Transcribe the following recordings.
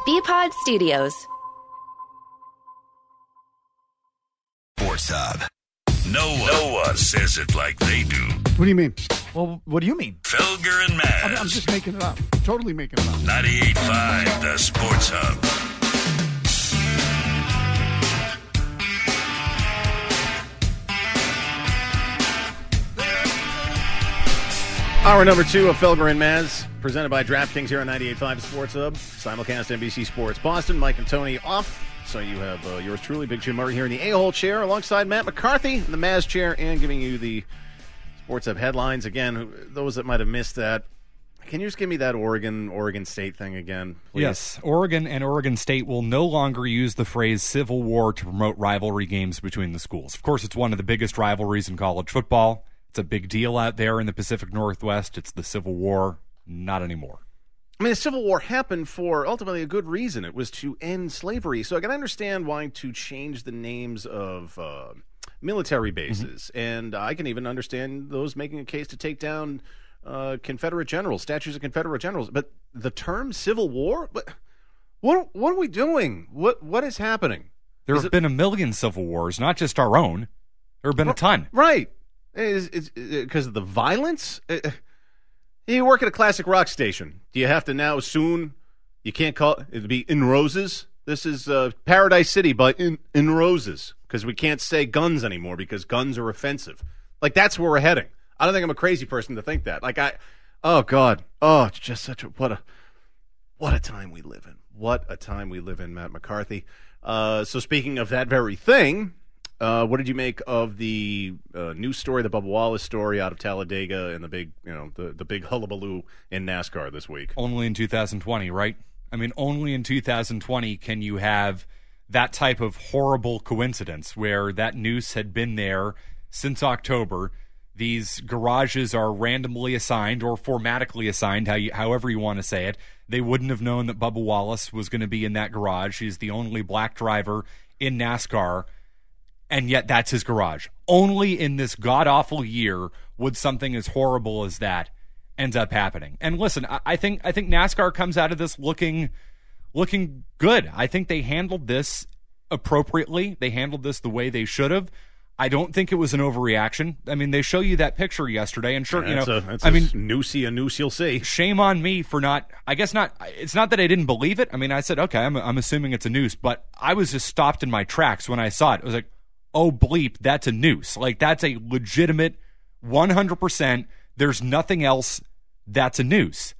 BPod Studios. Sports Hub. No one says it like they do. What do you mean? Well, what do you mean? Felger and Maz. I'm just making it up. Totally making it up. 98.5, the Sports Hub. Hour number 2 of Felger and Maz, presented by DraftKings here on 98.5 Sports Hub. Simulcast NBC Sports Boston. Mike and Tony off. So you have yours truly, Big Jim Murray, here in the A-hole chair alongside Matt McCarthy in the Maz chair and giving you the Sports Hub headlines. Again, those that might have missed that, can you just give me that Oregon State thing again, please? Yes, Oregon and Oregon State will no longer use the phrase Civil War to promote rivalry games between the schools. Of course, it's one of the biggest rivalries in college football. It's a big deal out there in the Pacific Northwest. It's the Civil War. Not anymore. I mean, the Civil War happened for ultimately a good reason. It was to end slavery. So I can understand why to change the names of military bases. Mm-hmm. And I can even understand those making a case to take down Confederate generals, statues of Confederate generals. But the term Civil War? What are we doing? What is happening? There have been a million Civil Wars, not just our own. There have been a ton. Right. Is because of the violence? You work at a classic rock station. Do you have to now soon? You can't call it be In Roses. This is Paradise City, but in Roses, because we can't say guns anymore because guns are offensive. Like, that's where we're heading. I don't think I'm a crazy person to think that. Oh God, it's just such what a time we live in. What a time we live in, Matt McCarthy. So speaking of that very thing. What did you make of the news story, the Bubba Wallace story out of Talladega, and the big, the big hullabaloo in NASCAR this week? Only in 2020, right? I mean, only in 2020 can you have that type of horrible coincidence where that noose had been there since October. These garages are randomly assigned or formatically assigned, however you want to say it. They wouldn't have known that Bubba Wallace was going to be in that garage. He's the only black driver in NASCAR. And yet that's his garage. Only in this god-awful year would something as horrible as that end up happening. And listen, I think NASCAR comes out of this looking good. I think they handled this appropriately. They handled this the way they should have. I don't think it was an overreaction. I mean, they show you that picture yesterday, and sure, that's a noose you'll see. Shame on me for not. I guess not. It's not that I didn't believe it. I mean, I said, okay, I'm assuming it's a noose, but I was just stopped in my tracks when I saw it. I was like, oh, bleep, that's a noose. Like, that's a legitimate 100%. There's nothing else that's a noose.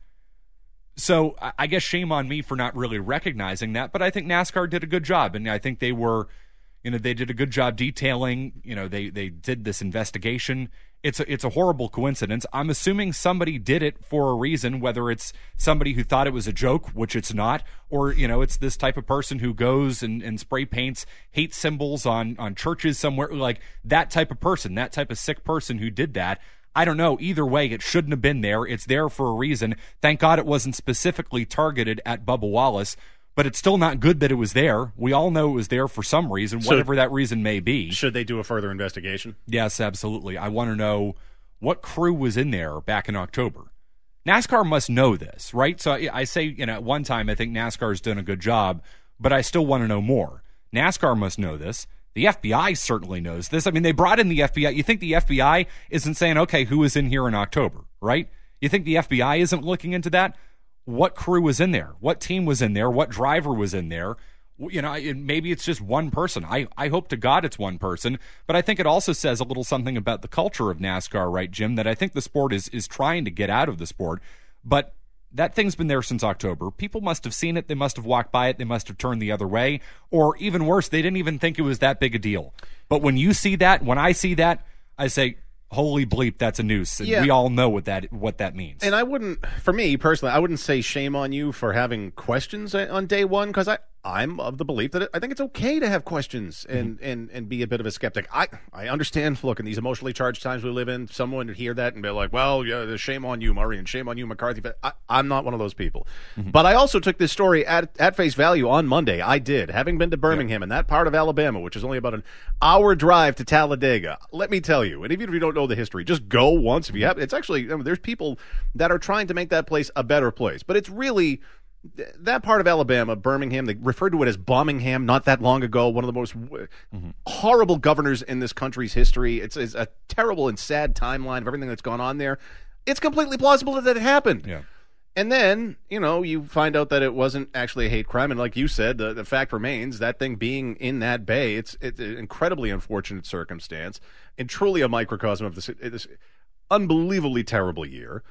So I guess shame on me for not really recognizing that, but I think NASCAR did a good job, and I think they were, they did a good job detailing, they did this investigation. It's a horrible coincidence. I'm assuming somebody did it for a reason, whether it's somebody who thought it was a joke, which it's not, or, it's this type of person who goes and spray paints hate symbols on churches somewhere, like that type of person, that type of sick person who did that. I don't know. Either way, it shouldn't have been there. It's there for a reason. Thank God it wasn't specifically targeted at Bubba Wallace. But it's still not good that it was there. We all know it was there for some reason, whatever that reason may be. Should they do a further investigation? Yes, absolutely. I want to know what crew was in there back in October. NASCAR must know this, right? So I say, at one time, I think NASCAR's done a good job, but I still want to know more. NASCAR must know this. The FBI certainly knows this. I mean, they brought in the FBI. You think the FBI isn't saying, okay, who was in here in October, right? You think the FBI isn't looking into that? What crew was in there? What team was in there? What driver was in there? Maybe it's just one person. I hope to God it's one person, but I think it also says a little something about the culture of NASCAR, right, Jim, that I think the sport is trying to get out of the sport, but that thing's been there since October. People must have seen it. They must have walked by it. They must have turned the other way, or even worse, they didn't even think it was that big a deal. But when you see that, when I see that, I say, holy bleep, that's a noose. And we all know what that means. And I wouldn't, for me personally, I wouldn't say shame on you for having questions on day one, because I'm of the belief that I think it's okay to have questions and be a bit of a skeptic. I understand, look, in these emotionally charged times we live in, someone would hear that and be like, well, yeah, shame on you, Murray, and shame on you, McCarthy. But I'm not one of those people. Mm-hmm. But I also took this story at face value on Monday. I did. Having been to Birmingham and that part of Alabama, which is only about an hour drive to Talladega, let me tell you, and even if you don't know the history, just go once if you have. It's actually, there's people that are trying to make that place a better place. But it's really that part of Alabama, Birmingham, they referred to it as Bombingham not that long ago, one of the most horrible governors in this country's history. It's a terrible and sad timeline of everything that's gone on there. It's completely plausible that it happened. Yeah. And then, you find out that it wasn't actually a hate crime. And like you said, the fact remains, that thing being in that bay, it's an incredibly unfortunate circumstance and truly a microcosm of this unbelievably terrible year.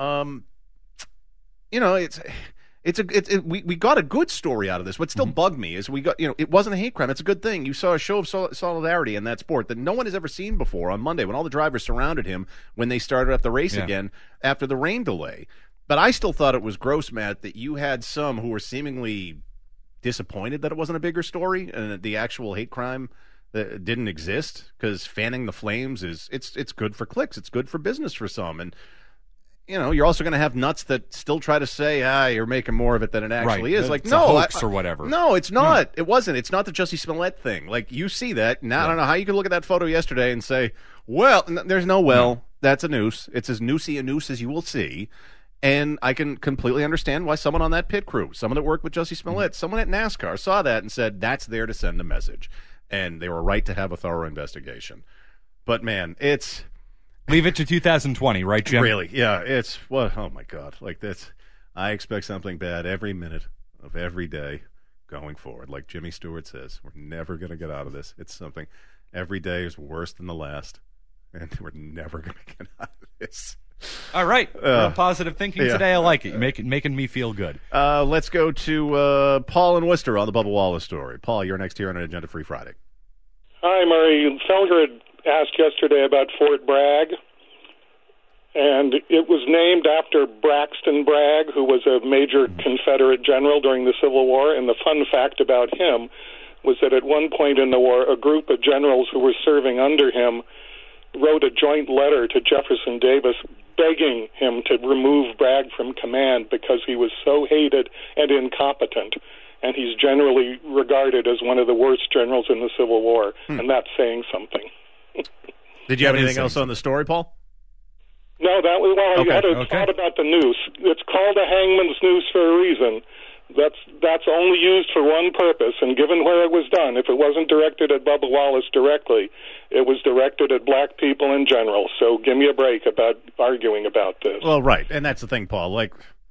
We got a good story out of this. What still bugged me is we got, it wasn't a hate crime. It's a good thing. You saw a show of solidarity in that sport that no one has ever seen before on Monday when all the drivers surrounded him when they started up the race again after the rain delay. But I still thought it was gross, Matt, that you had some who were seemingly disappointed that it wasn't a bigger story and that the actual hate crime that didn't exist, because fanning the flames it's good for clicks. It's good for business for some. And, you're also going to have nuts that still try to say, you're making more of it than it actually is. It's a hoax or whatever. No, it's not. It wasn't. It's not the Jussie Smollett thing. Like, you see that. Now, I don't know how you could look at that photo yesterday and say, there's no that's a noose. It's as noosey a noose as you will see. And I can completely understand why someone on that pit crew, someone that worked with Jussie Smollett, someone at NASCAR saw that and said, that's there to send a message. And they were right to have a thorough investigation. But, man, it's... Leave it to 2020, right, Jim? Really, yeah. It's... oh, my God. Like, this... I expect something bad every minute of every day going forward. Like Jimmy Stewart says, we're never going to get out of this. It's something... Every day is worse than the last. And we're never going to get out of this. All right. Real positive thinking today. I like it. You're making me feel good. Let's go to Paul in Worcester on the Bubba Wallace story. Paul, you're next here on an Agenda Free Friday. Hi, Murray. Felger had asked yesterday about Fort Bragg, and it was named after Braxton Bragg, who was a major Confederate general during the Civil War. And the fun fact about him was that at one point in the war, a group of generals who were serving under him wrote a joint letter to Jefferson Davis begging him to remove Bragg from command because he was so hated and incompetent. And he's generally regarded as one of the worst generals in the Civil War, and that's saying something. Did you have anything else on the story, Paul? No, that was, I had a thought about the noose. It's called a hangman's noose for a reason. That's only used for one purpose, and given where it was done, if it wasn't directed at Bubba Wallace directly, it was directed at black people in general. So give me a break about arguing about this. Well, right, and that's the thing, Paul. Like,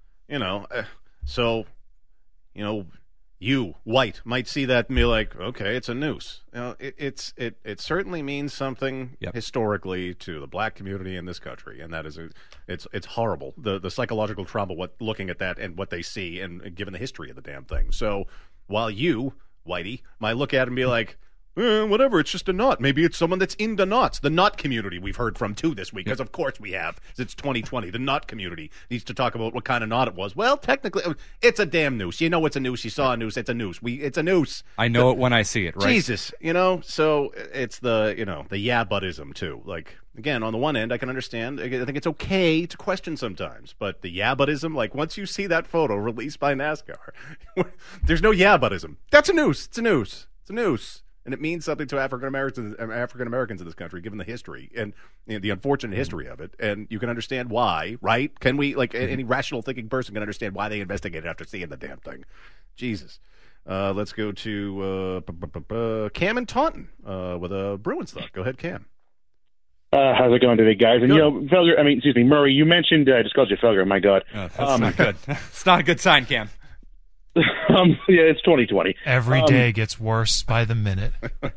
you, white, might see that and be like, okay, it's a noose. It certainly means something historically to the black community in this country, and that is it's horrible. The psychological trauma, looking at that and what they see, and given the history of the damn thing. So while you, whitey, might look at it and be like, whatever, it's just a knot. Maybe it's someone that's into knots. The knot community we've heard from, too, this week, because of course we have. It's 2020. The knot community needs to talk about what kind of knot it was. Well, technically, it's a damn noose. You know it's a noose. You saw a noose. It's a noose. It's a noose. I know it when I see it, right? Jesus, so it's the yeah-buttism, too. Like, again, on the one end, I can understand. I think it's okay to question sometimes, but the yeah-buttism, like, once you see that photo released by NASCAR, there's no yeah-buttism. That's a noose. It's a noose. It's a noose. And it means something to African Americans in this country, given the history and the unfortunate history of it. And you can understand why, right? Can we, like, any rational thinking person can understand why they investigated after seeing the damn thing? Jesus. Let's go to Cam in Taunton with a Bruins thought. Go ahead, Cam. How's it going today, guys? And, Felger, Murray, you mentioned, I just called you Felger, my God. That's not good. It's not a good sign, Cam. It's 2020. Every day gets worse by the minute.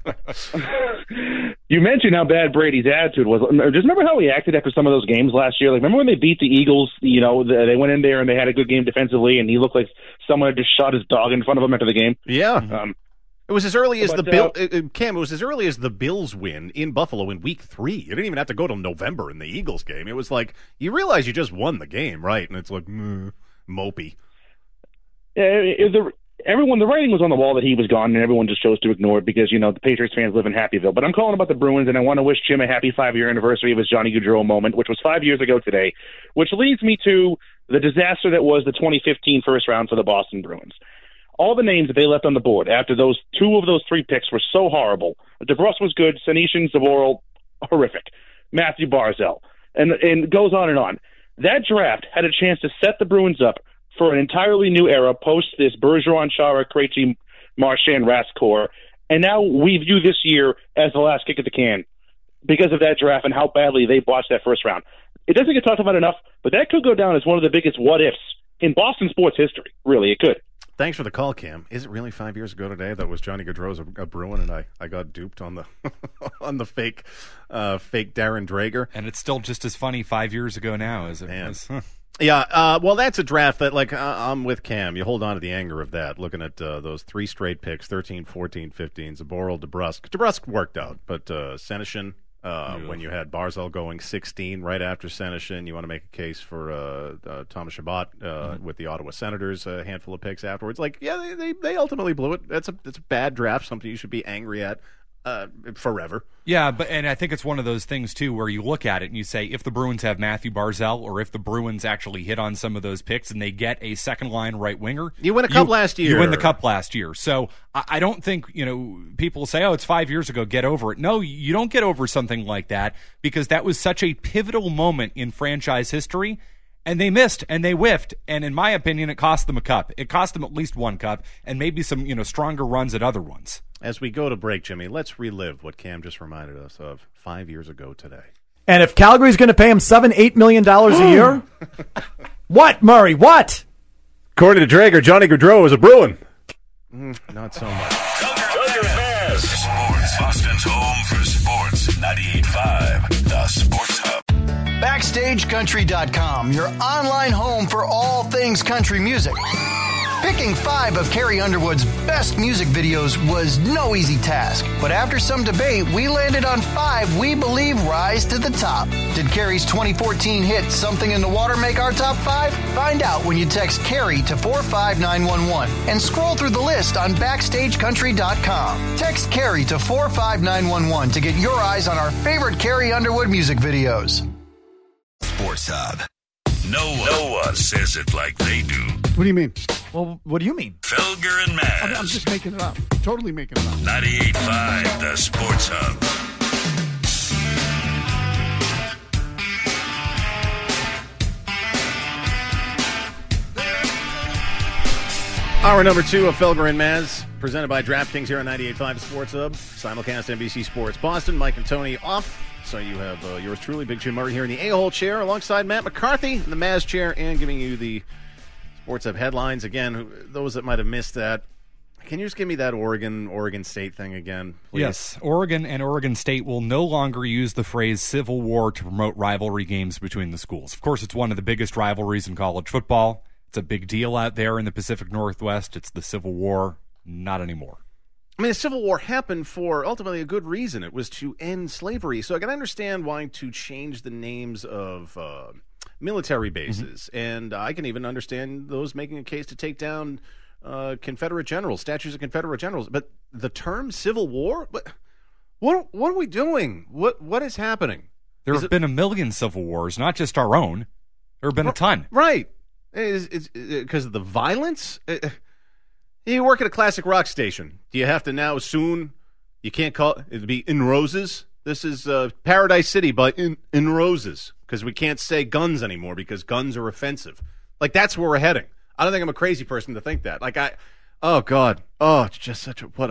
You mentioned how bad Brady's attitude was. Just remember how he acted after some of those games last year? Like, remember when they beat the Eagles? They went in there and they had a good game defensively, and he looked like someone had just shot his dog in front of him after the game. Yeah. It was as early as Cam, it was as early as the Bills win in Buffalo in Week 3. You didn't even have to go till November in the Eagles game. It was like, you realize you just won the game, right? And it's like, mopey. Yeah, the writing was on the wall that he was gone, and everyone just chose to ignore it because, the Patriots fans live in Happyville. But I'm calling about the Bruins, and I want to wish Jim a happy 5-year anniversary of his Johnny Gaudreau moment, which was 5 years ago today, which leads me to the disaster that was the 2015 first round for the Boston Bruins. All the names that they left on the board after those 2 of those 3 picks were so horrible. DeBrusk was good, Senyshyn, Zaboral, horrific, Matthew Barzal, and goes on and on. That draft had a chance to set the Bruins up for an entirely new era post this Bergeron, Chara, Krejci, Marchand, Rask. And now we view this year as the last kick at the can because of that draft and how badly they botched that first round. It doesn't get talked about enough, but that could go down as one of the biggest what-ifs in Boston sports history. Really, it could. Thanks for the call, Cam. Is it really 5 years ago today that was Johnny Gaudreau's a Bruin, and I got duped on the on the fake Darren Drager? And it's still just as funny 5 years ago now as it was. Yeah, well, that's a draft that, I'm with Cam. You hold on to the anger of that, looking at those three straight picks, 13, 14, 15, Zaboral, DeBrusk. DeBrusk worked out, but Senyshyn, when you had Barzal going 16 right after Senyshyn, you want to make a case for Thomas Chabot with the Ottawa Senators, a handful of picks afterwards. They ultimately blew it. It's a bad draft, something you should be angry at forever. Yeah, and I think it's one of those things, too, where you look at it and you say, if the Bruins have Matthew Barzal, or if the Bruins actually hit on some of those picks and they get a second-line right winger. You win a cup last year. You win the cup last year. So I don't think, people say, oh, it's 5 years ago, get over it. No, you don't get over something like that because that was such a pivotal moment in franchise history. And they missed, and they whiffed, and in my opinion, it cost them a cup. It cost them at least one cup, and maybe some, stronger runs at other ones. As we go to break, Jimmy, let's relive what Cam just reminded us of 5 years ago today. And if Calgary's going to pay him $7-8 million a year, what, Murray? What? According to Drager, Johnny Gaudreau is a Bruin. Not so much. Sports, Boston's home for sports. 98.5, the Sports Hub. BackstageCountry.com, your online home for all things country music. Picking 5 of Carrie Underwood's best music videos was no easy task, but after some debate, we landed on 5 we believe rise to the top. Did Carrie's 2014 hit Something in the Water make our top 5? Find out when you text Carrie to 45911 and scroll through the list on BackstageCountry.com. Text Carrie to 45911 to get your eyes on our favorite Carrie Underwood music videos. Sports Hub. No one says it like they do. What do you mean? Well, what do you mean? Felger and Maz. I'm just making it up. Totally making it up. 98.5, the Sports Hub. Hour number 2 of Felger and Maz, presented by DraftKings here on 98.5 Sports Hub. Simulcast NBC Sports Boston. Mike and Tony off. So you have yours truly, Big Jim Murray, here in the A-hole chair alongside Matt McCarthy in the Maz chair and giving you the Sports Hub headlines. Again, those that might have missed that, can you just give me that Oregon State thing again, please? Yes, Oregon and Oregon State will no longer use the phrase Civil War to promote rivalry games between the schools. Of course, it's one of the biggest rivalries in college football. It's a big deal out there in the Pacific Northwest. It's the Civil War. Not anymore. I mean, the Civil War happened for ultimately a good reason. It was to end slavery. So I can understand wanting to change the names of military bases. Mm-hmm. And I can even understand those making a case to take down Confederate generals, statues of Confederate generals. But the term Civil War? What are we doing? What is happening? There have been a million Civil Wars, not just our own. There have been a ton. Right. Is because of the violence? You work at a classic rock station. Do you have to now soon? You can't call it be In Roses. This is Paradise City, but in Roses, because we can't say guns anymore because guns are offensive. That's where we're heading. I don't think I'm a crazy person to think that. Oh God, it's just such what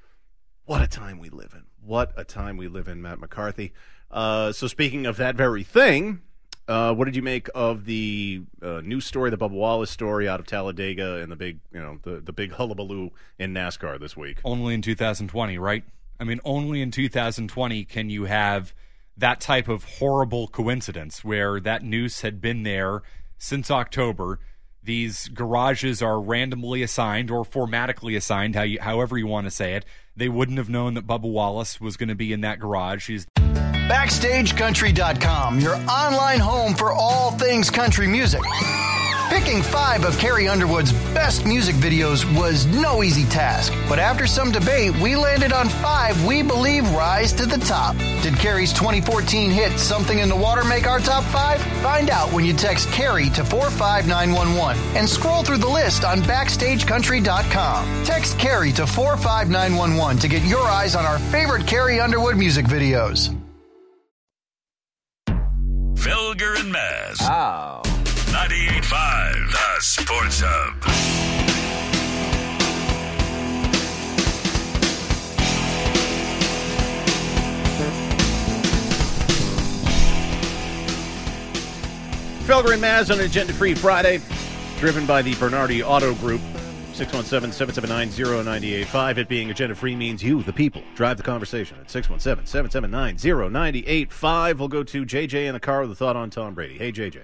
a time we live in. What a time we live in, Matt McCarthy. So speaking of that very thing. What did you make of the news story, the Bubba Wallace story out of Talladega, and the big, the big hullabaloo in NASCAR this week? Only in 2020, right? I mean, only in 2020 can you have that type of horrible coincidence where that noose had been there since October. These garages are randomly assigned or formatically assigned, however you want to say it. They wouldn't have known that Bubba Wallace was going to be in that garage. BackstageCountry.com, your online home for all things country music. Picking 5 of Carrie Underwood's best music videos was no easy task, but after some debate, we landed on 5 we believe rise to the top. Did Carrie's 2014 hit Something in the Water make our top 5? Find out when you text Carrie to 45911 and scroll through the list on BackstageCountry.com. Text Carrie to 45911 to get your eyes on our favorite Carrie Underwood music videos. Felger and Maz. Oh. 98.5, the Sports Hub. Felger and Maz on Agenda Free Friday, driven by the Bernardi Auto Group. 617-779-0985. It being Agenda Free means you, the people, drive the conversation at 617-779-0985. We'll go to JJ in the car with a thought on Tom Brady. Hey, JJ.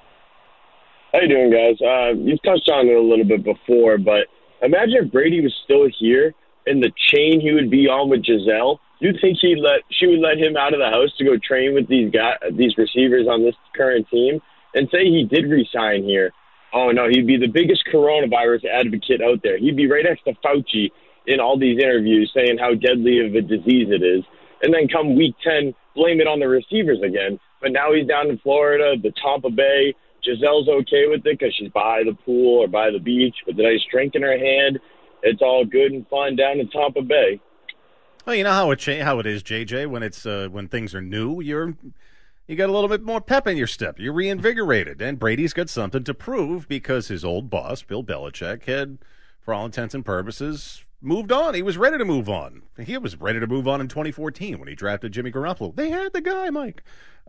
How you doing, guys? You've touched on it a little bit before, but imagine if Brady was still here and the chain he would be on with Giselle. You'd think she would let him out of the house to go train with these receivers on this current team, and say he did resign here. Oh, no, he'd be the biggest coronavirus advocate out there. He'd be right next to Fauci in all these interviews saying how deadly of a disease it is. And then come week 10, blame it on the receivers again. But now he's down in Florida, the Tampa Bay. Giselle's okay with it because she's by the pool or by the beach with a nice drink in her hand. It's all good and fun down in Tampa Bay. Well, you know how it is, JJ, when it's when things are new, you got a little bit more pep in your step. You're reinvigorated. And Brady's got something to prove because his old boss, Bill Belichick, had, for all intents and purposes, moved on. He was ready to move on. He was ready to move on in 2014 when he drafted Jimmy Garoppolo. They had the guy, Mike.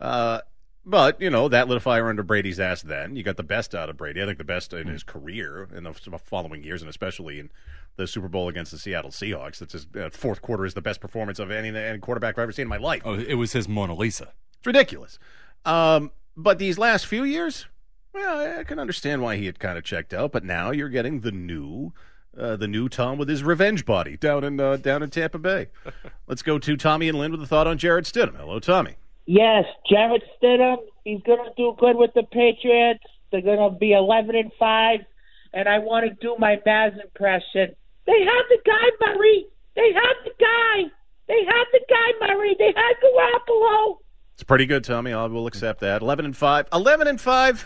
But, that lit a fire under Brady's ass then. You got the best out of Brady. I think the best in his career in the following years, and especially in the Super Bowl against the Seattle Seahawks. That's his fourth quarter is the best performance of any quarterback I've ever seen in my life. Oh, it was his Mona Lisa. It's ridiculous. But these last few years, well, I can understand why he had kind of checked out. But now you're getting the new Tom with his revenge body down in Tampa Bay. Let's go to Tommy and Lynn with a thought on Jarrett Stidham. Hello, Tommy. Yes, Jarrett Stidham. He's going to do good with the Patriots. They're going to be 11-5, and I want to do my Maz impression. They have the guy, Murray. They have the guy. They have the guy, Murray. They had Garoppolo. It's pretty good, Tommy. I will accept that. 11-5. 11-5.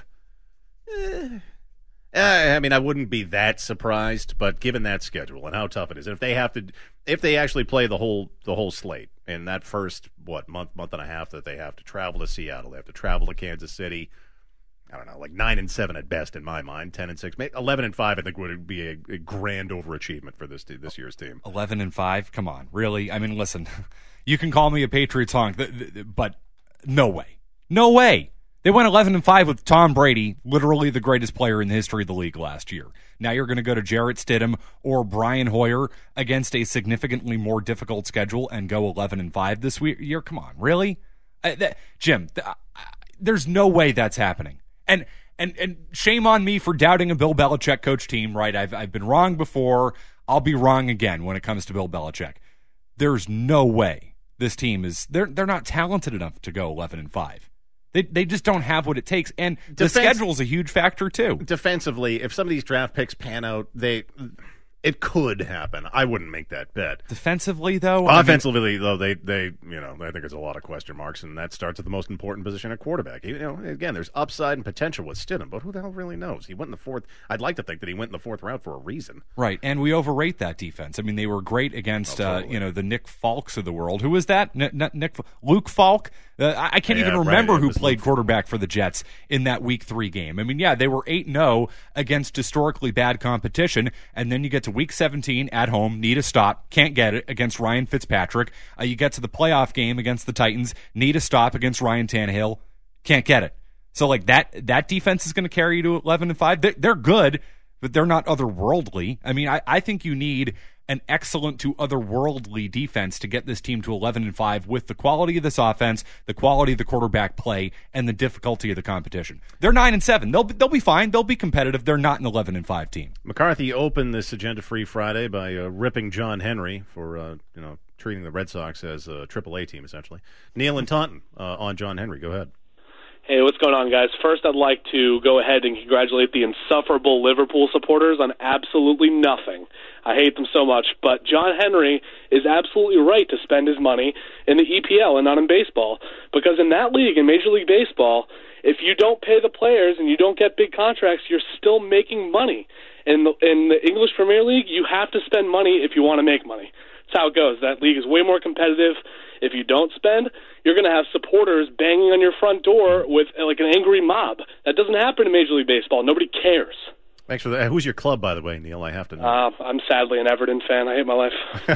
I mean, I wouldn't be that surprised, but given that schedule and how tough it is, and if they actually play the whole slate in that first month and a half that they have to travel to Seattle, they have to travel to Kansas City. I don't know, like 9-7 at best in my mind. 10-6, 11-5. I think would be a grand overachievement for this year's team. 11-5. Come on, really? I mean, listen, you can call me a Patriots honk, but no way. No way. They went 11-5 with Tom Brady, literally the greatest player in the history of the league last year. Now you're going to go to Jarrett Stidham or Brian Hoyer against a significantly more difficult schedule and go 11-5 this year? Come on, really? Jim, there's no way that's happening. And shame on me for doubting a Bill Belichick coach team, right? I've been wrong before. I'll be wrong again when it comes to Bill Belichick. There's no way this team is they're not talented enough to go 11-5. They just don't have what it takes, and the schedule is a huge factor too. Defensively, if some of these draft picks pan out, it could happen. I wouldn't make that bet. Defensively, though, offensively, though, they I think there's a lot of question marks, and that starts at the most important position at quarterback. Again, there's upside and potential with Stidham, but who the hell really knows? He went in the fourth. I'd like to think that he went in the fourth round for a reason. Right, and we overrate that defense. I mean, they were great against the Nick Falks of the world. Who was that? Luke Falk. I can't even remember who played quarterback for the Jets in that Week 3 game. I mean, they were 8-0 against historically bad competition, and then you get to Week 17 at home, need a stop, can't get it against Ryan Fitzpatrick. You get to the playoff game against the Titans, need a stop against Ryan Tannehill, can't get it. So, that defense is going to carry you to 11-5. They're good, but they're not otherworldly. I mean, I think you need an excellent to otherworldly defense to get this team to 11-5 with the quality of this offense, the quality of the quarterback play, and the difficulty of the competition. They're 9-7. They'll be fine. They'll be competitive. They're not an 11-5 team. McCarthy opened this Agenda-Free Friday by ripping John Henry for treating the Red Sox as a AAA team, essentially. Neil and Taunton on John Henry. Go ahead. Hey, what's going on, guys? First, I'd like to go ahead and congratulate the insufferable Liverpool supporters on absolutely nothing. I hate them so much, but John Henry is absolutely right to spend his money in the EPL and not in baseball, because in that league, in Major League Baseball, if you don't pay the players and you don't get big contracts, you're still making money. In the English Premier League, you have to spend money if you want to make money. That's how it goes. That league is way more competitive. If you don't spend, you're going to have supporters banging on your front door with like an angry mob. That doesn't happen in Major League Baseball. Nobody cares. Thanks for that. Who's your club, by the way, Neil? I have to know. I'm sadly an Everton fan. I hate my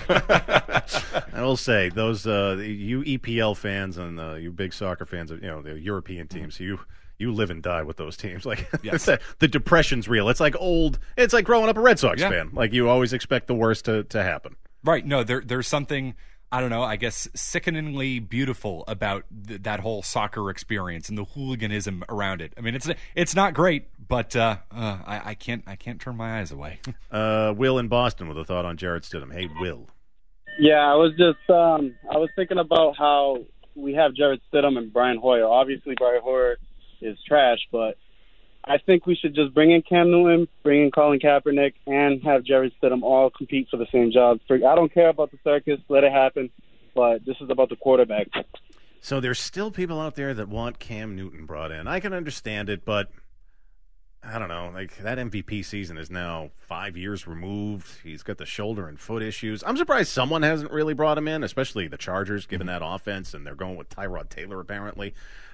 life. I will say, those you EPL fans and you big soccer fans of the European teams, you live and die with those teams. Like Yes. the depression's real. It's like It's like growing up a Red Sox Yeah. fan. Like you always expect the worst to happen. Right. No, there's something, I don't know, I guess sickeningly beautiful about that whole soccer experience and the hooliganism around it. I mean, it's not great, but I can't turn my eyes away. Will in Boston with a thought on Jarrett Stidham. Hey, Will. Yeah, I was just I was thinking about how we have Jarrett Stidham and Brian Hoyer. Obviously, Brian Hoyer is trash, but I think we should just bring in Cam Newton, bring in Colin Kaepernick, and have Jarrett Stidham all compete for the same job. I don't care about the circus. Let it happen. But this is about the quarterback. So there's still people out there that want Cam Newton brought in. I can understand it, but I don't know. Like that MVP season is now 5 years removed. He's got the shoulder and foot issues. I'm surprised someone hasn't really brought him in, especially the Chargers, given that offense, and they're going with Tyrod Taylor apparently.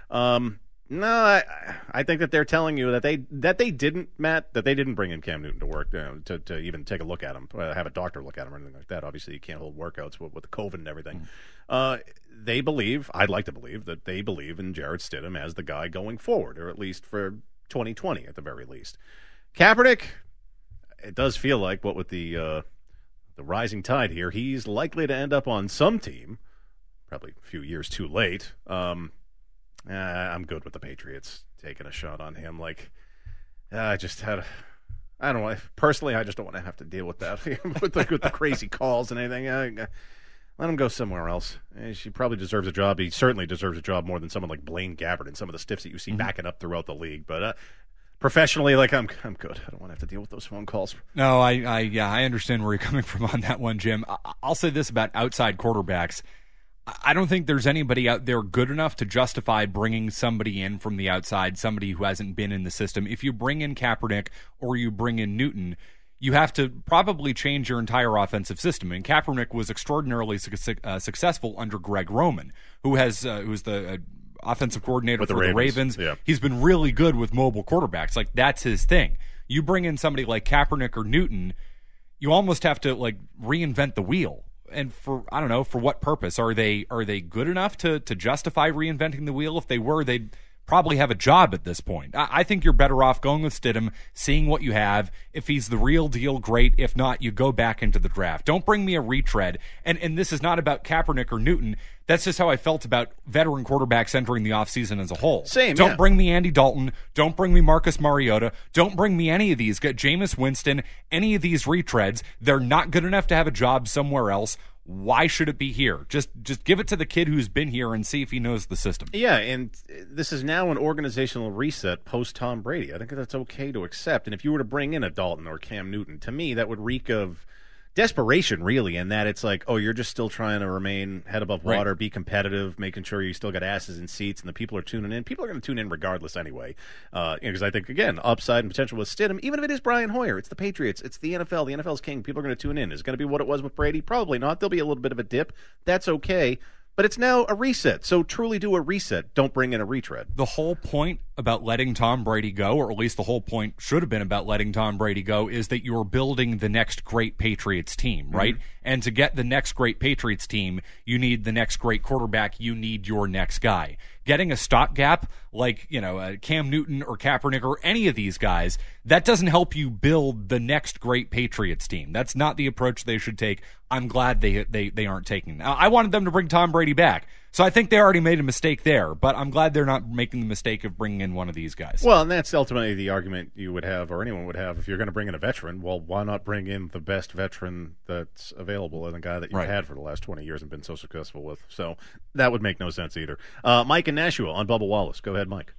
No, I think that they're telling you that they didn't, Matt, that they didn't bring in Cam Newton to work to even take a look at him, have a doctor look at him or anything like that. Obviously, you can't hold workouts with the COVID and everything. They believe, I'd like to believe, that they believe in Jarrett Stidham as the guy going forward, or at least for 2020 at the very least. Kaepernick, it does feel like, what with the rising tide here, he's likely to end up on some team, probably a few years too late. I'm good with the Patriots taking a shot on him. Like, I don't know. Personally, I just don't want to have to deal with that with the crazy calls and anything. Let him go somewhere else. She probably deserves a job. He certainly deserves a job more than someone like Blaine Gabbert and some of the stiffs that you see backing up throughout the league. But professionally, like, I'm good. I don't want to have to deal with those phone calls. No, I understand where you're coming from on that one, Jim. I'll say this about outside quarterbacks. I don't think there's anybody out there good enough to justify bringing somebody in from the outside, somebody who hasn't been in the system. If you bring in Kaepernick or you bring in Newton, you have to probably change your entire offensive system. And Kaepernick was extraordinarily successful under Greg Roman, who's the offensive coordinator for the Ravens. Yeah. He's been really good with mobile quarterbacks. Like, that's his thing. You bring in somebody like Kaepernick or Newton, you almost have to like reinvent the wheel. And for what purpose? Are they good enough to justify reinventing the wheel? If they were, they'd probably have a job at this point. I think you're better off going with Stidham, seeing what you have. If he's the real deal, great. If not, you go back into the draft. Don't bring me a retread. And this is not about Kaepernick or Newton. That's just how I felt about veteran quarterbacks entering the offseason as a whole. Don't bring me Andy Dalton. Don't bring me Marcus Mariota. Don't bring me any of these. Get Jameis Winston, any of these retreads. They're not good enough to have a job somewhere else. Why should it be here? Just give it to the kid who's been here and see if he knows the system. Yeah, and this is now an organizational reset post Tom Brady. I think that's okay to accept. And if you were to bring in a Dalton or Cam Newton, to me that would reek of desperation, really, in that it's like, oh, you're just still trying to remain head above water, right, be competitive, making sure you still got asses in seats, and the people are tuning in. People are going to tune in regardless anyway, because I think, again, upside and potential with Stidham, even if it is Brian Hoyer, it's the Patriots, it's the NFL, the NFL's king, people are going to tune in. Is it going to be what it was with Brady? Probably not. There'll be a little bit of a dip. That's okay. But it's now a reset, so truly do a reset. Don't bring in a retread. The whole point about letting Tom Brady go, or at least the whole point should have been about letting Tom Brady go, is that you're building the next great Patriots team, right? Mm-hmm. And to get the next great Patriots team, you need the next great quarterback. You need your next guy. Getting a stopgap like, Cam Newton or Kaepernick or any of these guys, that doesn't help you build the next great Patriots team. That's not the approach they should take. I'm glad they aren't taking that. I wanted them to bring Tom Brady back. So I think they already made a mistake there, but I'm glad they're not making the mistake of bringing in one of these guys. Well, and that's ultimately the argument you would have, or anyone would have, if you're going to bring in a veteran. Well, why not bring in the best veteran that's available and the guy that you've had for the last 20 years and been so successful with? So that would make no sense either. Mike in Nashua on Bubba Wallace. Go ahead, Mike.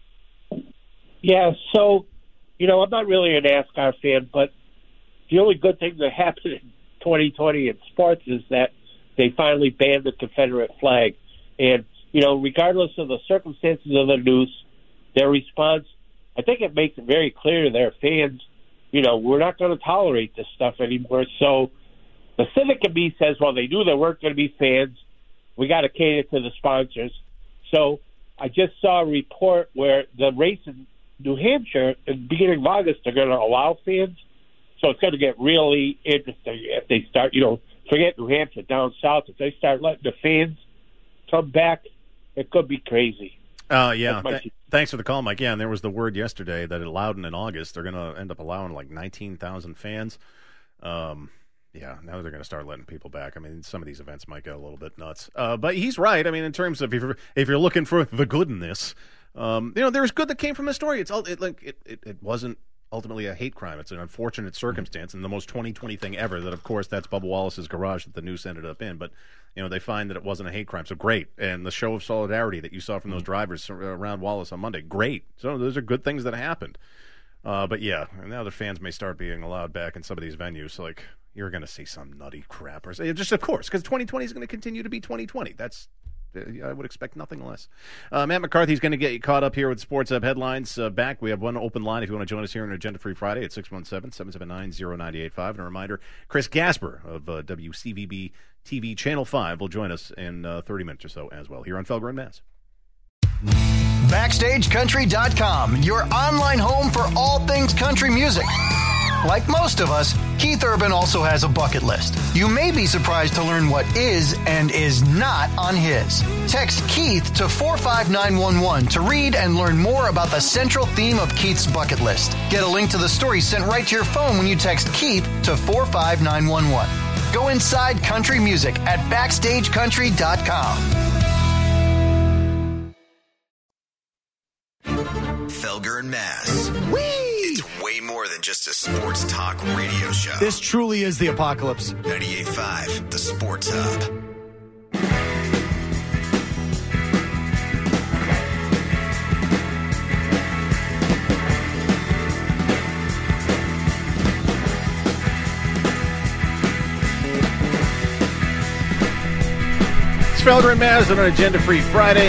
Yeah, so, I'm not really a NASCAR fan, but the only good thing that happened in 2020 in sports is that they finally banned the Confederate flag. And, regardless of the circumstances of the news, their response, I think it makes it very clear to their fans, we're not going to tolerate this stuff anymore. So the cynic in me says, well, they knew there weren't going to be fans. we got to cater to the sponsors. So I just saw a report where the race in New Hampshire, at the beginning of August, they're going to allow fans. So it's going to get really interesting if they start, forget New Hampshire, down south. If they start letting the fans come back, it could be crazy. Yeah. Thanks for the call, Mike. Yeah, and there was the word yesterday that at Loudon in August, they're going to end up allowing like 19,000 fans. Yeah, now they're going to start letting people back. I mean, some of these events might get a little bit nuts. But he's right. I mean, in terms of if you're looking for the good in this, there's good that came from the story. It wasn't ultimately a hate crime. It's an unfortunate circumstance and the most 2020 thing ever that, of course, that's Bubba Wallace's garage that the noose ended up in. But, they find that it wasn't a hate crime. So great. And the show of solidarity that you saw from those drivers around Wallace on Monday, great. So those are good things that happened. But, yeah, now the fans may start being allowed back in some of these venues. Like, you're going to see some nutty crap. Just, of course, because 2020 is going to continue to be 2020. I would expect nothing less. Matt McCarthy's going to get you caught up here with Sports Hub headlines. Back, we have one open line if you want to join us here on Agenda Free Friday at 617-779-0985. And a reminder, Chris Gasper of WCVB TV Channel 5 will join us in 30 minutes or so as well here on Felger and Mass. BackstageCountry.com, your online home for all things country music. Like most of us, Keith Urban also has a bucket list. You may be surprised to learn what is and is not on his. Text Keith to 45911 to read and learn more about the central theme of Keith's bucket list. Get a link to the story sent right to your phone when you text Keith to 45911. Go inside country music at BackstageCountry.com. Felger and Mass. It's way more than just a sports talk radio show. This truly is the apocalypse. 98.5, the Sports Hub. It's Felger and Mass on an Agenda Free Friday.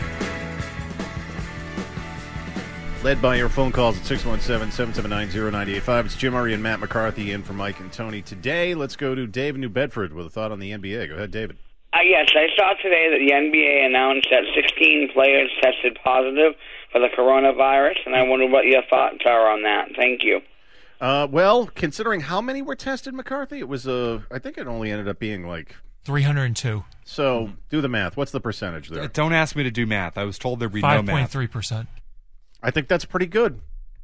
Led by your phone calls at 617-779-0985. It's Jim Murray and Matt McCarthy in for Mike and Tony today. Let's go to Dave in New Bedford with a thought on the NBA. Go ahead, David. Yes, I saw today that the NBA announced that 16 players tested positive for the coronavirus, and I wonder what your thoughts are on that. Thank you. Well, considering how many were tested, McCarthy, it was I think it only ended up being like 302. So do the math. What's the percentage there? Don't ask me to do math. I was told there'd be no math. 5.3%. I think that's pretty good.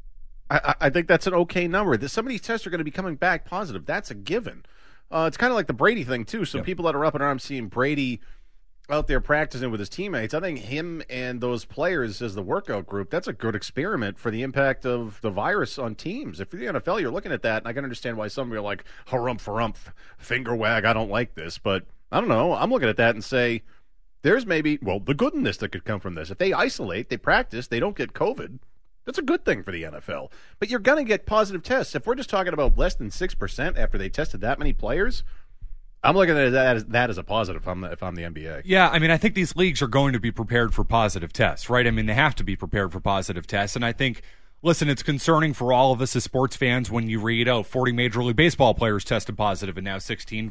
I think that's an okay number. Some of these tests are going to be coming back positive. That's a given. It's kind of like the Brady thing, too. So people that are up in arms seeing Brady out there practicing with his teammates, I think him and those players as the workout group, that's a good experiment for the impact of the virus on teams. If you're the NFL, you're looking at that, and I can understand why some of you are like, harumph, finger wag, I don't like this. But I don't know. I'm looking at that and say, there's maybe, the goodness that could come from this. If they isolate, they practice, they don't get COVID, that's a good thing for the NFL. But you're going to get positive tests. If we're just talking about less than 6% after they tested that many players, I'm looking at that as a positive if I'm the NBA. Yeah, I mean, I think these leagues are going to be prepared for positive tests, right? I mean, they have to be prepared for positive tests. And I think, listen, it's concerning for all of us as sports fans when you read, 40 Major League Baseball players tested positive, and now 16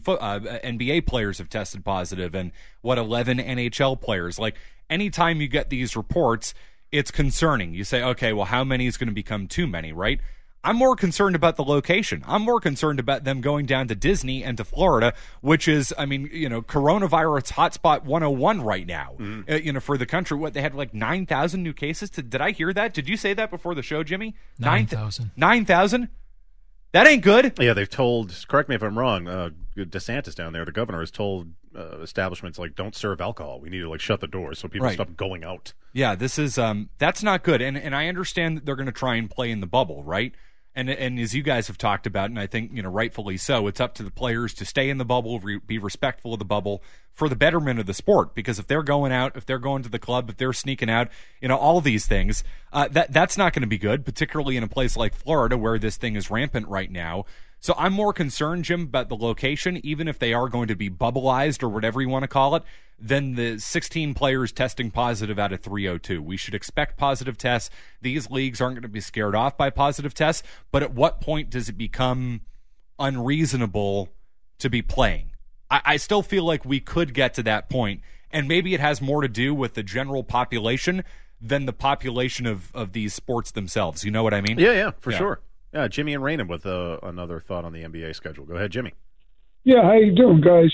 NBA players have tested positive, and 11 NHL players. Like, anytime you get these reports, it's concerning. You say, okay, well, how many is going to become too many, right? I'm more concerned about the location. I'm more concerned about them going down to Disney and to Florida, which is, coronavirus hotspot 101 right now, for the country. What, they had like 9,000 new cases? Did I hear that? Did you say that before the show, Jimmy? 9,000. 9,000? That ain't good. Yeah, they've told, correct me if I'm wrong, DeSantis down there, the governor, has told establishments, don't serve alcohol. We need to, shut the doors so people stop going out. Yeah, this is, that's not good. And I understand that they're going to try and play in the bubble, right? And as you guys have talked about, and I think, rightfully so, it's up to the players to stay in the bubble, be respectful of the bubble for the betterment of the sport. Because if they're going out, if they're going to the club, if they're sneaking out, all these things, that's not going to be good, particularly in a place like Florida where this thing is rampant right now. So I'm more concerned, Jim, about the location, even if they are going to be bubbleized or whatever you want to call it, than the 16 players testing positive out of 302. We should expect positive tests. These leagues aren't going to be scared off by positive tests, but at what point does it become unreasonable to be playing? I still feel like we could get to that point And maybe it has more to do with the general population than the population of these sports themselves. You know what I mean? Yeah, for sure. Yeah, Jimmy and Raynham with another thought on the NBA schedule. Go ahead, Jimmy. Yeah, how you doing, guys?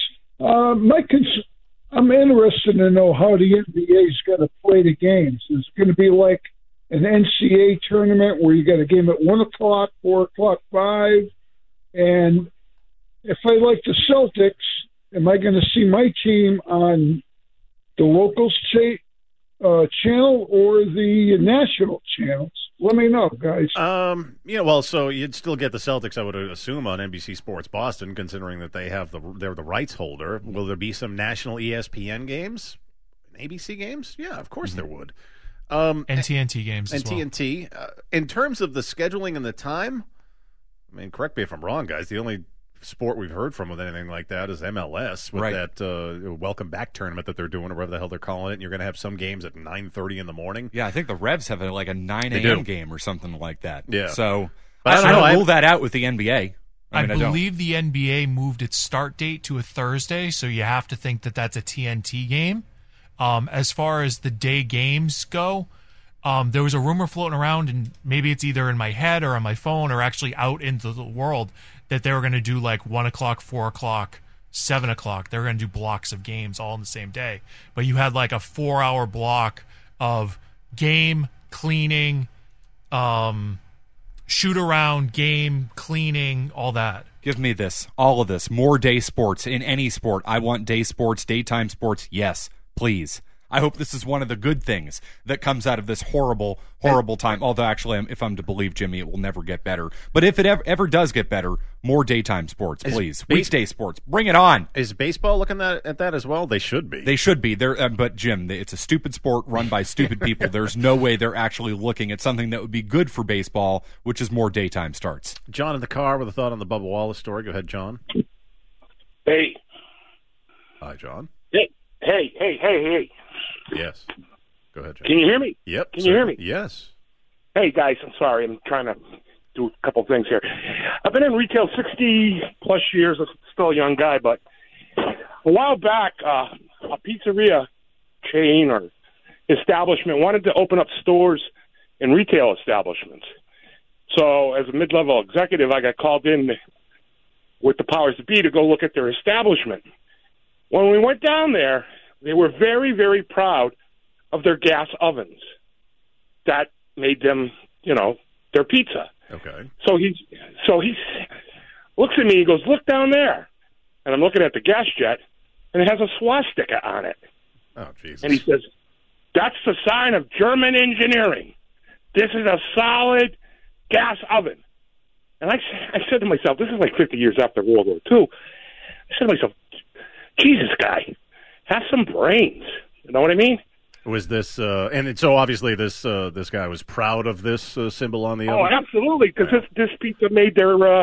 I'm interested to know how the NBA is going to play the games. Is it going to be like an NCAA tournament where you got a game at 1 o'clock, 4 o'clock, 5? And if I like the Celtics, am I going to see my team on the local state channel or the national channels? Let me know, guys. So you'd still get the Celtics, I would assume, on NBC Sports Boston, considering that they're the rights holder. Will there be some national ESPN games, ABC games? Yeah, of course there would. And TNT games as well. TNT. In terms of the scheduling and the time, I mean, correct me if I'm wrong, guys. The only sport we've heard from with anything like that is MLS with that welcome back tournament that they're doing, or whatever the hell they're calling it. And you're going to have some games at 9:30 in the morning. Yeah, I think the Revs have like a 9 a.m. game or something like that. Yeah. So But I don't rule that out with the NBA. I believe the NBA moved its start date to a Thursday, so you have to think that that's a TNT game. As far as the day games go, there was a rumor floating around, and maybe it's either in my head or on my phone or actually out into the world, that they were going to do like 1 o'clock, 4 o'clock, 7 o'clock. They were going to do blocks of games all in the same day. But you had like a 4-hour block of game, cleaning, shoot around, game, cleaning, all that. Give me this, all of this, more day sports in any sport. I want day sports, daytime sports. Yes, please. I hope this is one of the good things that comes out of this horrible, horrible time. Although, actually, if I'm to believe Jimmy, it will never get better. But if it ever does get better, more daytime sports, please. Weekday sports. Bring it on. Is baseball looking at that as well? They should be. They should be. But, Jim, it's a stupid sport run by stupid people. There's no way they're actually looking at something that would be good for baseball, which is more daytime starts. John in the car with a thought on the Bubba Wallace story. Go ahead, John. Hey. Hi, John. Hey. Yes. Go ahead, John. Can you hear me? Yep. Can you hear me? Yes. Hey, guys, I'm sorry. I'm trying to do a couple things here. I've been in retail 60-plus years. I'm still a young guy, but a while back, a pizzeria chain or establishment wanted to open up stores in retail establishments. So as a mid-level executive, I got called in with the powers that be to go look at their establishment. When we went down there, they were very, very proud of their gas ovens that made them, their pizza. Okay. So he looks at me, he goes, look down there. And I'm looking at the gas jet, and it has a swastika on it. Oh, Jesus. And he says, that's the sign of German engineering. This is a solid gas oven. And I said to myself, this is like 50 years after World War II. I said to myself, Jesus, guy, have some brains. You know what I mean? Was this and so obviously this guy was proud of this symbol on the oven? Oh, absolutely, because this pizza made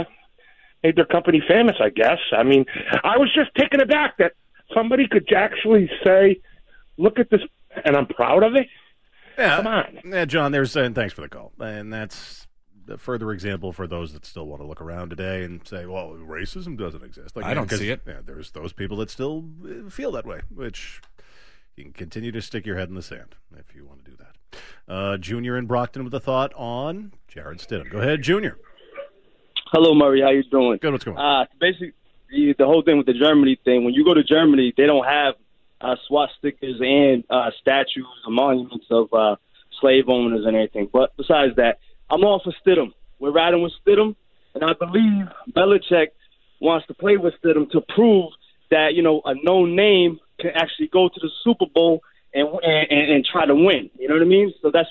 their company famous, I guess. I mean, I was just taken aback that somebody could actually say, look at this, and I'm proud of it. Yeah. Come on. Yeah, John, and thanks for the call. And that's a further example for those that still want to look around today and say, well, racism doesn't exist. I don't see it. Yeah, there's those people that still feel that way, which you can continue to stick your head in the sand if you want to do that. Junior in Brockton with a thought on Jared Stidham. Go ahead, Junior. Hello, Murray. How you doing? Good. What's going on? Basically, the whole thing with the Germany thing, when you go to Germany, they don't have swastikas and statues or monuments of slave owners and everything. But besides that, I'm all for Stidham. We're riding with Stidham, and I believe Belichick wants to play with Stidham to prove that, a known name can actually go to the Super Bowl and try to win. You know what I mean? So that's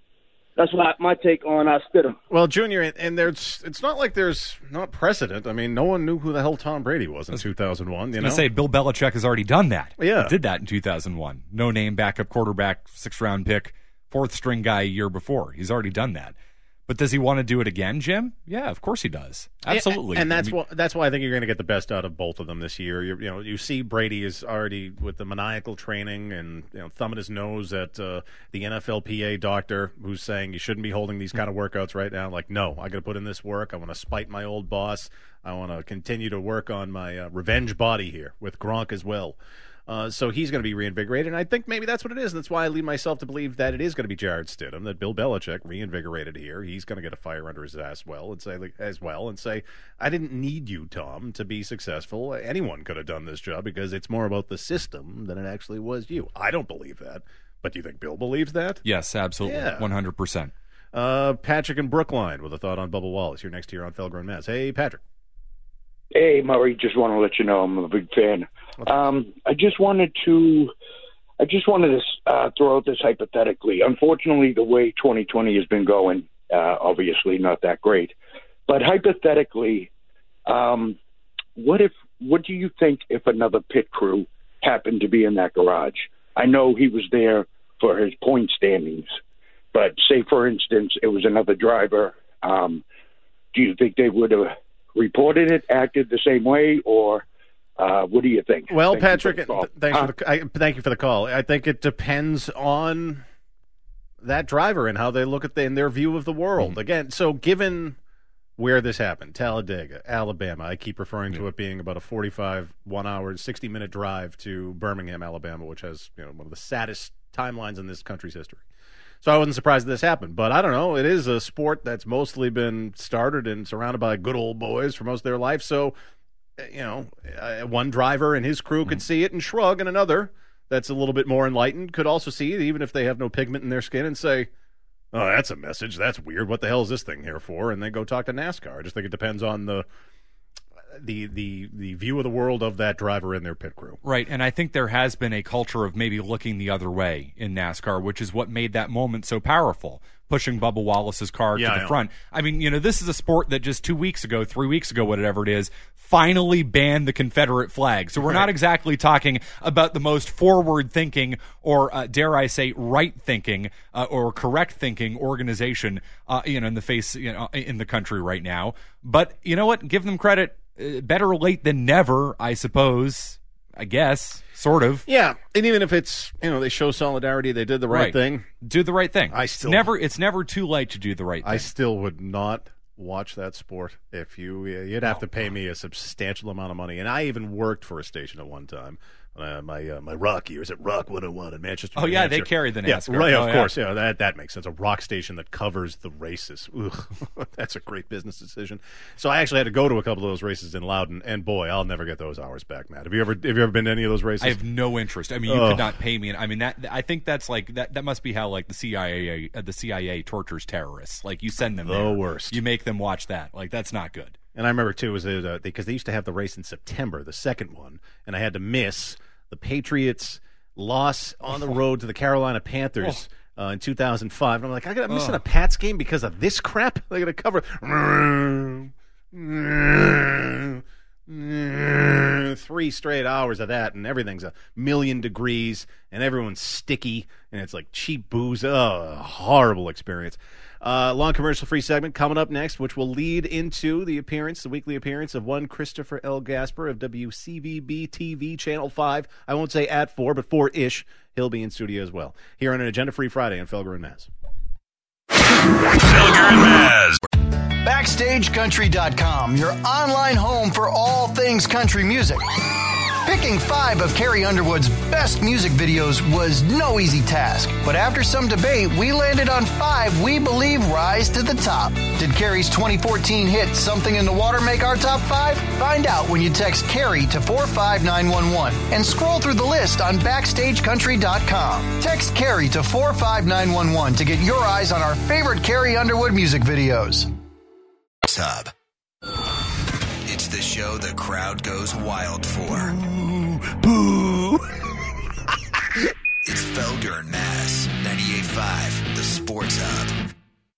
what my take on Stidham. Well, Junior, and it's not like there's not precedent. I mean, no one knew who the hell Tom Brady was in 2001. I was going to say, Bill Belichick has already done that. Yeah. He did that in 2001. No-name backup quarterback, 6th-round pick, 4th-string guy a year before. He's already done that. But does he want to do it again, Jim? Yeah, of course he does. Absolutely. And that's why I think you're going to get the best out of both of them this year. You see Brady is already with the maniacal training and thumbing his nose at the NFLPA doctor who's saying you shouldn't be holding these kind of workouts right now. Like, no, I got to put in this work. I want to spite my old boss. I want to continue to work on my revenge body here with Gronk as well. So he's going to be reinvigorated, and I think maybe that's what it is. And that's why I lead myself to believe that it is going to be Jarrett Stidham, that Bill Belichick reinvigorated here. He's going to get a fire under his ass and say, I didn't need you, Tom, to be successful. Anyone could have done this job because it's more about the system than it actually was you. I don't believe that. But do you think Bill believes that? Yes, absolutely. Yeah. 100%. Patrick in Brookline with a thought on Bubba Wallace. You're next here on Felger and Mass. Hey, Patrick. Hey, Murray, just want to let you know I'm a big fan. I just wanted to throw out this hypothetically. Unfortunately, the way 2020 has been going, obviously not that great. But hypothetically, what do you think if another pit crew happened to be in that garage? I know he was there for his point standings, but say, for instance, it was another driver. Do you think they would have reported it, acted the same way, or what do you think? Well, Patrick, thank you for the call. I think it depends on that driver and how they look at in their view of the world. Mm-hmm. Again, so given where this happened, Talladega, Alabama, I keep referring to it being about a 45, 1 hour, 60-minute drive to Birmingham, Alabama, which has one of the saddest timelines in this country's history. So I wasn't surprised that this happened. But I don't know. It is a sport that's mostly been started and surrounded by good old boys for most of their life. So, one driver and his crew could see it and shrug, and another that's a little bit more enlightened could also see it, even if they have no pigment in their skin, and say, oh, that's a message. That's weird. What the hell is this thing here for? And then go talk to NASCAR. I just think it depends on the view of the world of that driver and their pit crew. Right, and I think there has been a culture of maybe looking the other way in NASCAR, which is what made that moment so powerful, pushing Bubba Wallace's car to the front. I mean, this is a sport that just 2 weeks ago, 3 weeks ago, whatever it is, finally banned the Confederate flag. So we're not exactly talking about the most forward-thinking or, dare I say, right-thinking or correct-thinking organization, in the face, in the country right now. But you know what? Give them credit. Better late than never, I suppose. I guess, sort of. Yeah, and even if it's they show solidarity, they did the right thing. Do the right thing. It's never too late to do the right thing. I still would not watch that sport if you'd have to pay me a substantial amount of money. And I even worked for a station at one time. My rock years at Rock 101 in Manchester. Oh, yeah, they carry the NASCAR. Yeah, right, of course. Yeah, that makes sense. A rock station that covers the races. Ugh, that's a great business decision. So I actually had to go to a couple of those races in Loudon, and boy, I'll never get those hours back, Matt. Have you ever been to any of those races? I have no interest. I mean, you could not pay me. I mean, I think that's like that must be how like the CIA tortures terrorists. Like you send them the worst. You make them watch that. Like that's not good. And I remember too, because they used to have the race in September, the second one, and I had to miss the Patriots' loss on the road to the Carolina Panthers in 2005. And I'm like, I'm missing a Pats game because of this crap? They're going to cover 3 straight hours of that, and everything's 1,000,000 degrees, and everyone's sticky, and it's like cheap booze. Oh, horrible experience. Long commercial-free segment coming up next, which will lead into the weekly appearance of one Christopher L. Gasper of WCVB-TV, Channel 5. I won't say at 4, but 4-ish. He'll be in studio as well. Here on an Agenda-Free Friday on Felger and Maz. Felger and Maz. BackstageCountry.com, your online home for all things country music. Picking 5 of Carrie Underwood's best music videos was no easy task, but after some debate, we landed on 5 we believe rise to the top. Did Carrie's 2014 hit Something in the Water make our top 5? Find out when you text Carrie to 45911 and scroll through the list on BackstageCountry.com. Text Carrie to 45911 to get your eyes on our favorite Carrie Underwood music videos. Hub. It's the show the crowd goes wild for. Boo! It's Felger and Mass, 98.5, the Sports Hub.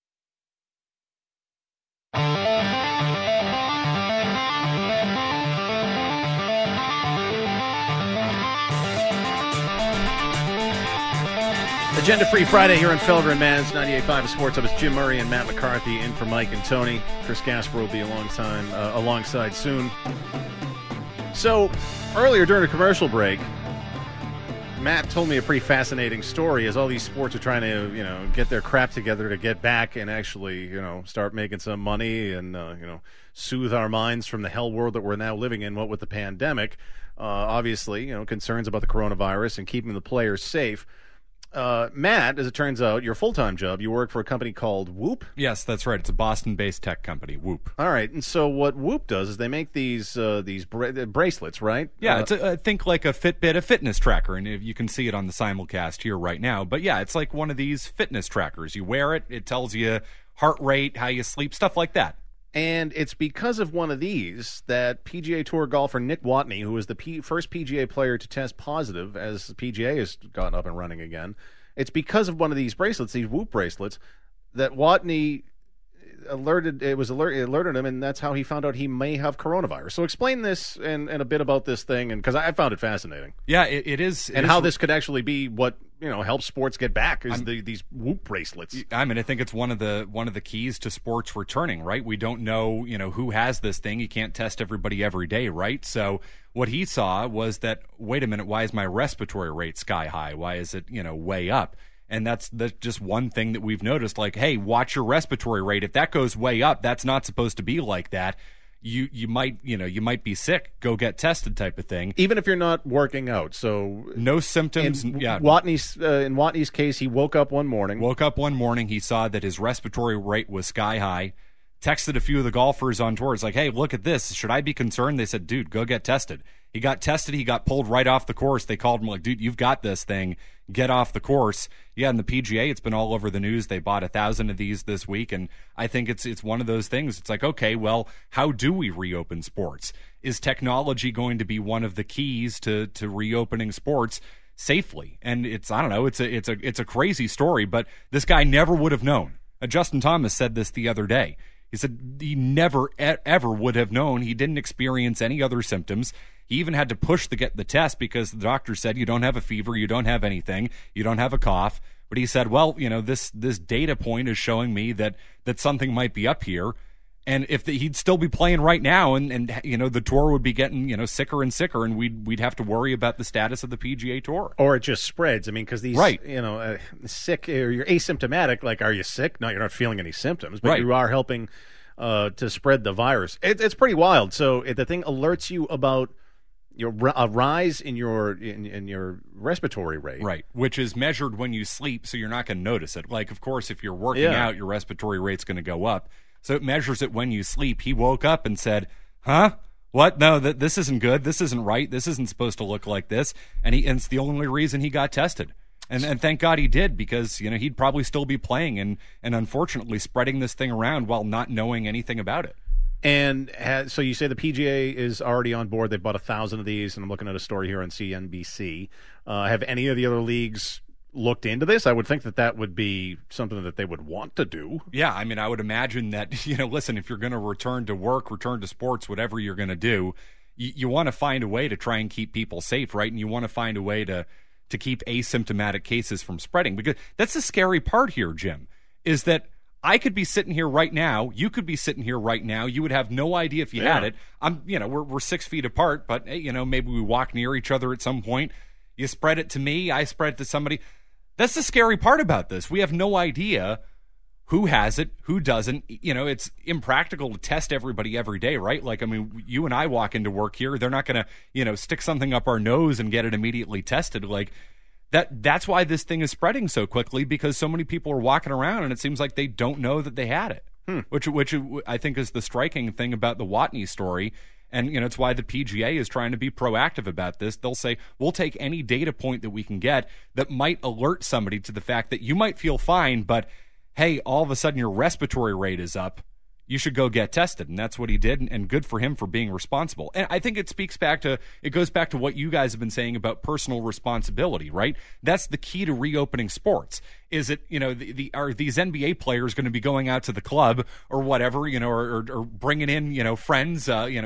Agenda-free Friday here on Felger and Maz, 98.5 Sports Hub. It's Jim Murray and Matt McCarthy in for Mike and Tony. Chris Gasper will be alongside soon. So, earlier during a commercial break, Matt told me a pretty fascinating story as all these sports are trying to, get their crap together to get back and actually, start making some money and, soothe our minds from the hell world that we're now living in, what with the pandemic. Obviously, concerns about the coronavirus and keeping the players safe. Matt, as it turns out, your full-time job, you work for a company called Whoop? Yes, that's right. It's a Boston-based tech company, Whoop. All right, and so what Whoop does is they make these bracelets, right? Yeah, it's think like a Fitbit, a fitness tracker, and you can see it on the simulcast here right now. But yeah, it's like one of these fitness trackers. You wear it, it tells you heart rate, how you sleep, stuff like that. And it's because of one of these that PGA Tour golfer Nick Watney, who was the first PGA player to test positive as the PGA has gotten up and running again, it's because of one of these bracelets, these Whoop bracelets, that Watney alerted him, and that's how he found out he may have coronavirus. So explain this and a bit about this thing, and because I found it fascinating. Yeah, it is. And how this could actually be what helps sports get back is these Whoop bracelets. I mean, I think it's one of the keys to sports returning, right? We don't know, who has this thing. You can't test everybody every day, right? So what he saw was that, wait a minute, why is my respiratory rate sky high? Why is it, way up? And that's just one thing that we've noticed, like, hey, watch your respiratory rate. If that goes way up, that's not supposed to be like that. You might be sick. Go get tested, type of thing. Even if you're not working out. So no symptoms. In Watney's case, he woke up one morning. He saw that his respiratory rate was sky high. Texted a few of the golfers on tour. It's like, hey, look at this. Should I be concerned? They said, dude, go get tested. He got tested. He got pulled right off the course. They called him like, dude, you've got this thing. Get off the course. Yeah, and the PGA, it's been all over the news. They bought 1,000 of these this week, and I think it's one of those things. It's like, okay, well, how do we reopen sports? Is technology going to be one of the keys to reopening sports safely? And I don't know. It's a crazy story, but this guy never would have known. Justin Thomas said this the other day. He said he never, ever would have known. He didn't experience any other symptoms. He even had to push to get the test because the doctor said you don't have a fever, you don't have anything, you don't have a cough. But he said, well, this data point is showing me that something might be up here. And if he'd still be playing right now, and the tour would be getting sicker and sicker, and we'd have to worry about the status of the PGA Tour. Or it just spreads. I mean, because these sick, or you're asymptomatic. Like, are you sick? No, you're not feeling any symptoms, but you are helping to spread the virus. It's pretty wild. So the thing alerts you about a rise in your respiratory rate, right? Which is measured when you sleep, so you're not going to notice it. Like, of course, if you're working out, your respiratory rate's going to go up. So it measures it when you sleep. He woke up and said, huh? What? No, this isn't good. This isn't right. This isn't supposed to look like this. And it's the only reason he got tested. And thank God he did, because he'd probably still be playing and unfortunately spreading this thing around while not knowing anything about it. And so you say the PGA is already on board. They've bought 1,000 of these, and I'm looking at a story here on CNBC. Have any of the other leagues looked into this? I would think that would be something that they would want to do. Yeah, I mean, I would imagine that, listen, if you're going to return to work, return to sports, whatever you're going to do, you want to find a way to try and keep people safe, right? And you want to find a way to keep asymptomatic cases from spreading. Because that's the scary part here, Jim, is that I could be sitting here right now. You could be sitting here right now. You would have no idea if you had it. We're 6 feet apart, but maybe we walk near each other at some point. You spread it to me. I spread it to somebody. That's the scary part about this. We have no idea who has it, who doesn't. It's impractical to test everybody every day, right? Like, I mean, you and I walk into work here. They're not going to, stick something up our nose and get it immediately tested. Like, that's why this thing is spreading so quickly, because so many people are walking around and it seems like they don't know that they had it, which I think is the striking thing about the Watney story. And, it's why the PGA is trying to be proactive about this. They'll say, we'll take any data point that we can get that might alert somebody to the fact that you might feel fine, but, hey, all of a sudden your respiratory rate is up. You should go get tested. And that's what he did, and good for him for being responsible. And I think it goes back to what you guys have been saying about personal responsibility, right? That's the key to reopening sports. Is it, are these NBA players going to be going out to the club or whatever, or bringing in, friends,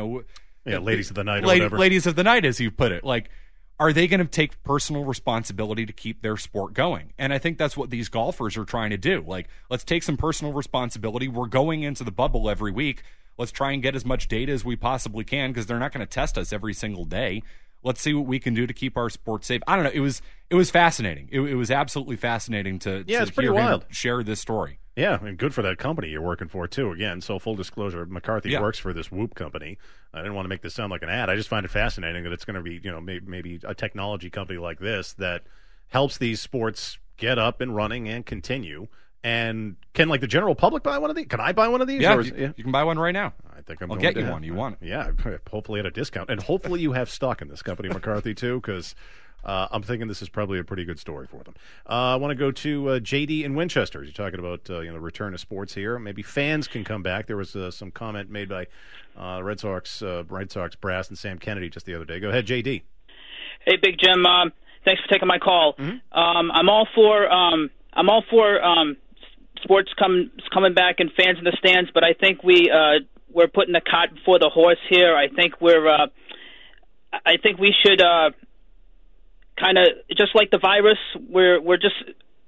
ladies of the night or whatever. Ladies of the night, as you put it. Like, are they going to take personal responsibility to keep their sport going? And I think that's what these golfers are trying to do. Like, let's take some personal responsibility. We're going into the bubble every week. Let's try and get as much data as we possibly can, because they're not going to test us every single day. Let's see what we can do to keep our sports safe. I don't know. It was fascinating. It was absolutely fascinating to it's pretty hear wild. him share this story. Yeah, and good for that company you're working for, too. Again, so full disclosure, McCarthy works for this Whoop company. I didn't want to make this sound like an ad. I just find it fascinating that it's going to be, maybe a technology company like this that helps these sports get up and running and continue. And can, the general public buy one of these? Can I buy one of these? Yeah, you can buy one right now. I think I'll get you one. You want it. Yeah, hopefully at a discount. And hopefully you have stock in this company, McCarthy, too, because I'm thinking this is probably a pretty good story for them. I want to go to JD in Winchester. You're talking about return to sports here. Maybe fans can come back. There was some comment made by Red Sox brass and Sam Kennedy just the other day. Go ahead, JD. Hey, Big Jim. Thanks for taking my call. Mm-hmm. I'm all for sports coming back and fans in the stands, but I think we're putting the cart before the horse here. I think we should. Kind of just like the virus, we're just,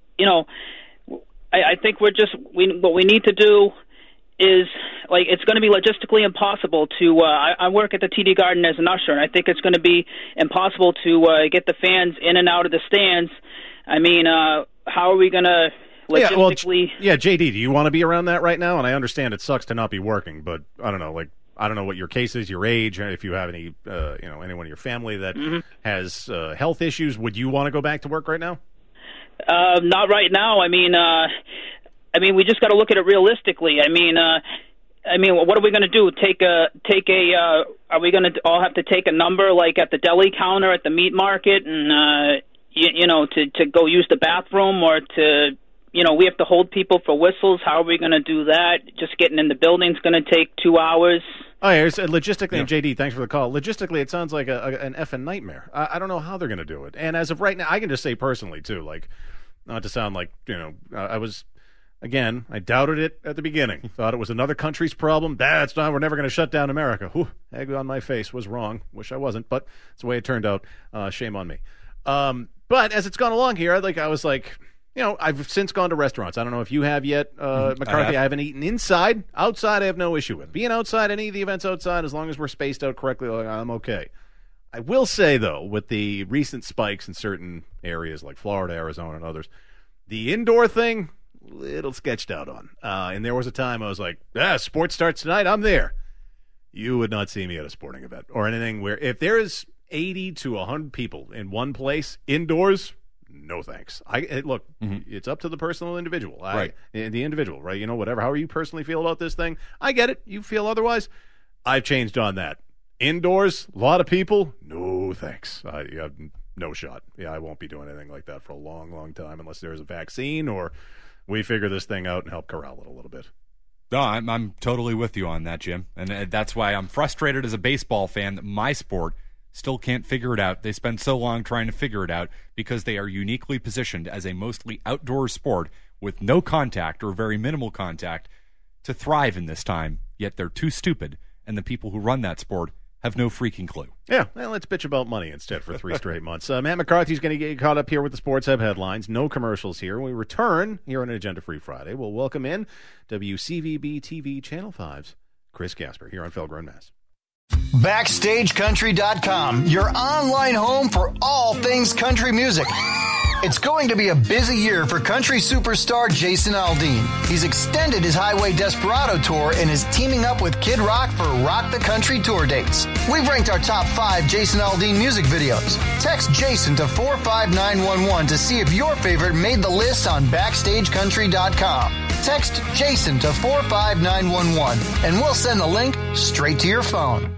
I think what we need to do is, it's going to be logistically impossible to, I work at the TD Garden as an usher, and I think it's going to be impossible to get the fans in and out of the stands. I mean, how are we going to logistically... JD, do you want to be around that right now? And I understand it sucks to not be working, but I don't know, I don't know what your case is, your age, if you have any, anyone in your family that has health issues. Would you want to go back to work right now? Not right now. I mean, we just got to look at it realistically. I mean, what are we going to do? Are we going to all have to take a number like at the deli counter at the meat market, and to go use the bathroom, or to we have to hold people for whistles? How are we going to do that? Just getting in the building is going to take 2 hours. Oh, yeah, logistically, and JD, thanks for the call. Logistically, it sounds like an effing nightmare. I don't know how they're going to do it. And as of right now, I can just say personally, too, not to sound like, I was, again, I doubted it at the beginning. Thought it was another country's problem. That's not, we're never going to shut down America. Whew, egg on my face, was wrong. Wish I wasn't, but it's the way it turned out. Shame on me. But as it's gone along here, I was like... I've since gone to restaurants. I don't know if you have yet, McCarthy. I haven't eaten inside. Outside, I have no issue with. Being outside, any of the events outside, as long as we're spaced out correctly, I'm okay. I will say, though, with the recent spikes in certain areas like Florida, Arizona, and others, the indoor thing, little sketched out on. And there was a time I was like, sports starts tonight, I'm there. You would not see me at a sporting event or anything where if there is 80 to 100 people in one place, indoors, no thanks. Look, it's up to the personal individual. Right. The individual, right? Whatever, however you personally feel about this thing. I get it. You feel otherwise. I've changed on that. Indoors, a lot of people, no thanks. You have no shot. Yeah, I won't be doing anything like that for a long, long time unless there's a vaccine or we figure this thing out and help corral it a little bit. No, I'm totally with you on that, Jim. And that's why I'm frustrated as a baseball fan that my sport still can't figure it out. They spend so long trying to figure it out because they are uniquely positioned as a mostly outdoor sport with no contact or very minimal contact to thrive in this time, yet they're too stupid, and the people who run that sport have no freaking clue. Yeah, well, let's bitch about money instead for 3 straight months. Matt McCarthy's going to get caught up here with the Sports Hub headlines. No commercials here. When we return here on Agenda Free Friday, we'll welcome in WCVB TV Channel 5's Chris Gasper here on Felgrown, Mass. BackstageCountry.com, your online home for all things country music. It's going to be a busy year for country superstar Jason Aldean. He's extended his Highway Desperado tour and is teaming up with Kid Rock for Rock the Country tour dates. We've ranked our top 5 Jason Aldean music videos. Text Jason to 45911 to see if your favorite made the list on BackstageCountry.com. Text Jason to 45911 and we'll send the link straight to your phone.